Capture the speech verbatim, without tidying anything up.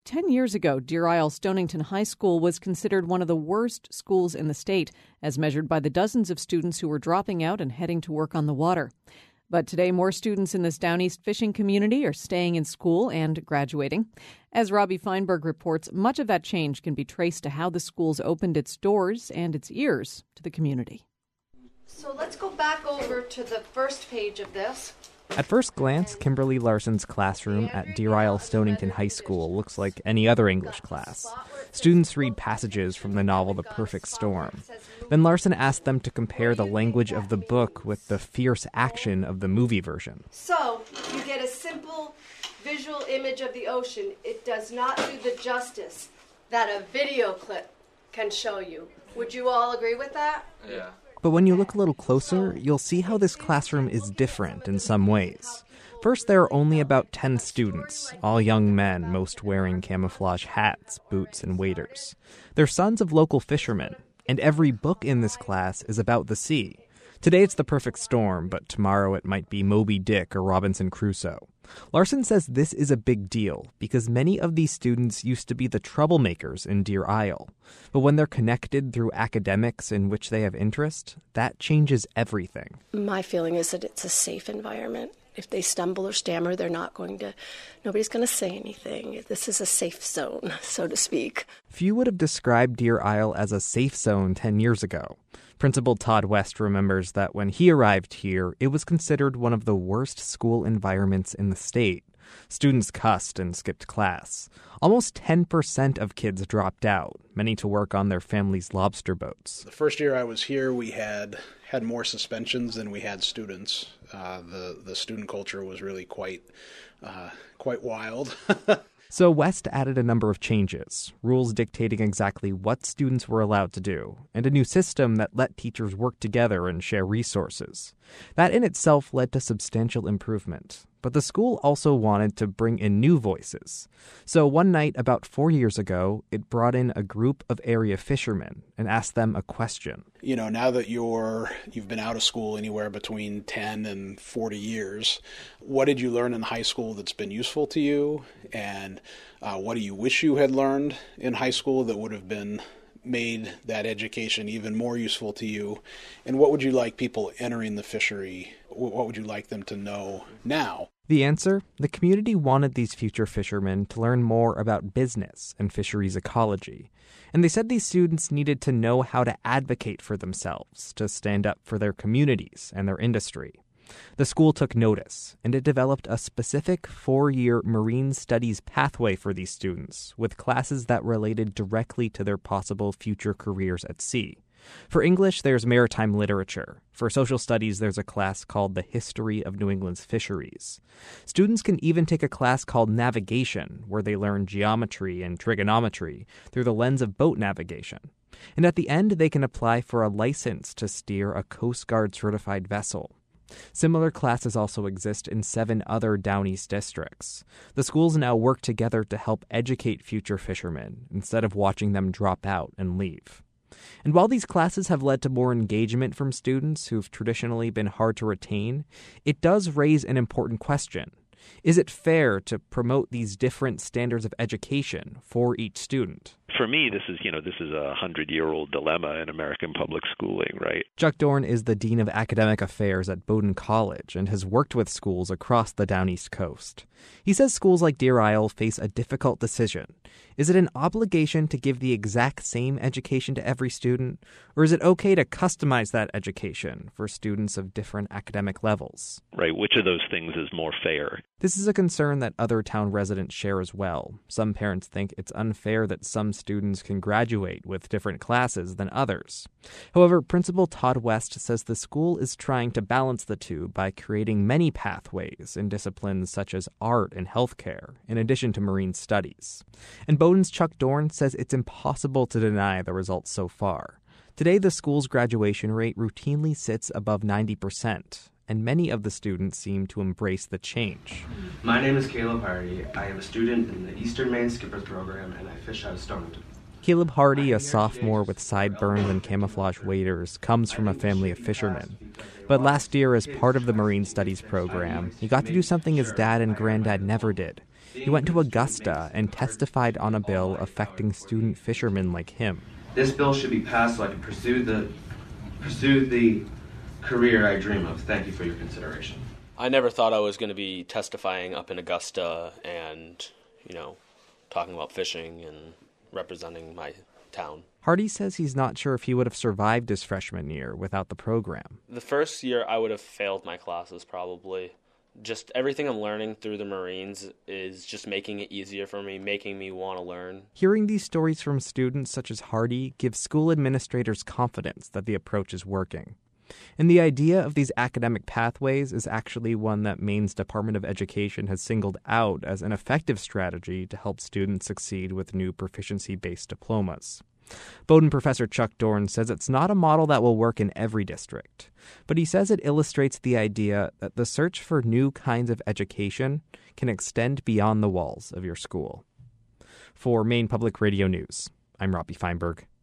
Ten years ago, Deer Isle Stonington High School was considered one of the worst schools in the state, as measured by the dozens of students who were dropping out and heading to work on the water. But today, more students in this Down East fishing community are staying in school and graduating. As Robbie Feinberg reports, much of that change can be traced to how the school's opened its doors and its ears to the community. So let's go back over to the first page of this. At first glance, Kimberly Larson's classroom at Deer Isle Stonington High School looks like any other English class. Students read passages from the novel The Perfect Storm. Then Larson asked them to compare the language of the book with the fierce action of the movie version. So you get a simple visual image of the ocean. It does not do the justice that a video clip can show you. Would you all agree with that? Yeah. But when you look a little closer, you'll see how this classroom is different in some ways. First, there are only about ten students, all young men, most wearing camouflage hats, boots, and waders. They're sons of local fishermen, and every book in this class is about the sea. Today it's The Perfect Storm, but tomorrow it might be Moby Dick or Robinson Crusoe. Larson says this is a big deal because many of these students used to be the troublemakers in Deer Isle. But when they're connected through academics in which they have interest, that changes everything. My feeling is that it's a safe environment. If they stumble or stammer, they're not going to, nobody's going to say anything. This is a safe zone, so to speak. Few would have described Deer Isle as a safe zone ten years ago. Principal Todd West remembers that when he arrived here, it was considered one of the worst school environments in the state. Students cussed and skipped class. Almost ten percent of kids dropped out, many to work on their families' lobster boats. The first year I was here, we had had more suspensions than we had students. Uh, the, the student culture was really quite, uh, quite wild. So West added a number of changes, rules dictating exactly what students were allowed to do, and a new system that let teachers work together and share resources. That in itself led to substantial improvement. But the school also wanted to bring in new voices. So one night about four years ago, it brought in a group of area fishermen and asked them a question. You know, now that you're, you've been out of school anywhere between ten and forty years, what did you learn in high school that's been useful to you? And uh, what do you wish you had learned in high school that would have been made that education even more useful to you? And what would you like people entering the fishery, what would you like them to know now? The answer? The community wanted these future fishermen to learn more about business and fisheries ecology. And they said these students needed to know how to advocate for themselves, to stand up for their communities and their industry. The school took notice, and it developed a specific four-year marine studies pathway for these students, with classes that related directly to their possible future careers at sea. For English, there's maritime literature. For social studies, there's a class called The History of New England's Fisheries. Students can even take a class called Navigation, where they learn geometry and trigonometry through the lens of boat navigation. And at the end, they can apply for a license to steer a Coast Guard-certified vessel. Similar classes also exist in seven other Down East districts. The schools now work together to help educate future fishermen instead of watching them drop out and leave. And while these classes have led to more engagement from students who've traditionally been hard to retain, it does raise an important question. Is it fair to promote these different standards of education for each student? For me, this is, you know, this is a hundred-year-old dilemma in American public schooling, right? Chuck Dorn is the Dean of Academic Affairs at Bowdoin College and has worked with schools across the Down East Coast. He says schools like Deer Isle face a difficult decision. Is it an obligation to give the exact same education to every student, or is it okay to customize that education for students of different academic levels? Right, which of those things is more fair? This is a concern that other town residents share as well. Some parents think it's unfair that some students can graduate with different classes than others. However, Principal Todd West says the school is trying to balance the two by creating many pathways in disciplines such as art and healthcare, in addition to marine studies. And Bowdoin's Chuck Dorn says it's impossible to deny the results so far. Today, the school's graduation rate routinely sits above ninety percent. And many of the students seem to embrace the change. My name is Caleb Hardy. I am a student in the Eastern Maine Skippers program, and I fish out of Stonington. Caleb Hardy, a sophomore with sideburns and camouflage waders, comes from a family of fishermen. But last year, as part of the Marine Studies program, he got to do something his dad and granddad never did. He went to Augusta and testified on a bill affecting student fishermen like him. This bill should be passed so I can pursue the pursue the career I dream of. Thank you for your consideration. I never thought I was going to be testifying up in Augusta and, you know, talking about fishing and representing my town. Hardy says he's not sure if he would have survived his freshman year without the program. The first year I would have failed my classes probably. Just everything I'm learning through the Marines is just making it easier for me, making me want to learn. Hearing these stories from students such as Hardy gives school administrators confidence that the approach is working. And the idea of these academic pathways is actually one that Maine's Department of Education has singled out as an effective strategy to help students succeed with new proficiency-based diplomas. Bowdoin professor Chuck Dorn says it's not a model that will work in every district, but he says it illustrates the idea that the search for new kinds of education can extend beyond the walls of your school. For Maine Public Radio News, I'm Robbie Feinberg.